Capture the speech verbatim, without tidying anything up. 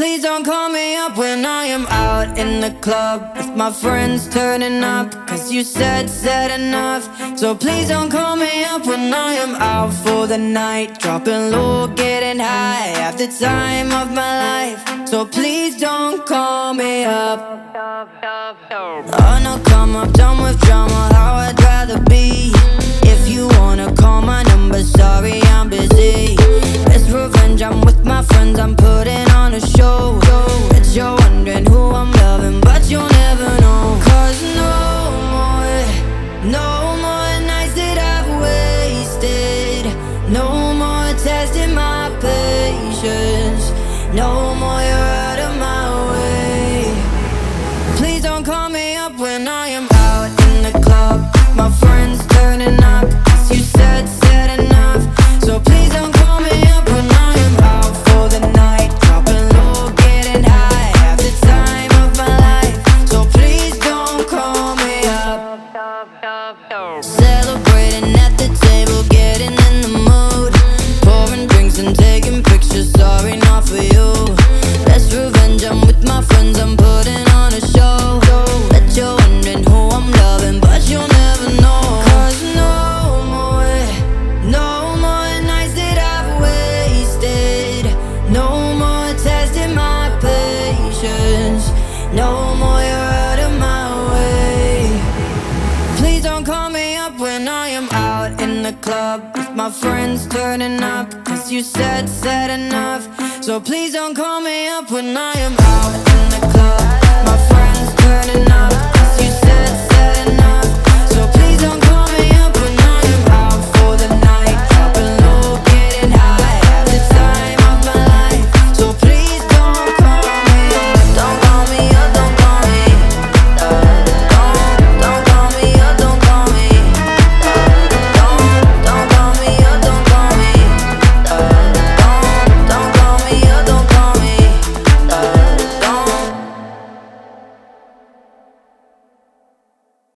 Please don't call me up when I am out in the club with my friends turning up, cause you said, said enough. So please don't call me up when I am out for the night, dropping low, getting high, have the time of my life. So please don't call me up. Oh no, come up, done with drama, how I'd rather be. If you wanna call my number, sorry I'm busy. It's revenge, I'm with my friends, I'm putting on a show. Bet you're wondering who I'm loving, but you'll never know. Cause no more, no more nights that I've wasted. No more testing my patience. No more, you're out of my way. Please don't call me up when I am out in the club, my friends turning up, cause you said, said enough. So please don't call me up when I am out for the night, dropping low, getting high, have the time of my life. So please don't call me up. Celebrating at the table, getting in the mood, pouring drinks and taking pictures, sorry not for you. That's revenge, I'm with my friends, I'm putting on a show. Bet you're wondering who I'm loving, but you'll never know. Cause no more, no more nights that I've wasted. No more testing my patience. No more, you're out of my way. Please don't call me up when I am out in the club with my friends turning up, cause you said, said enough. So please don't call me up when I am out in the club, my friends turning up.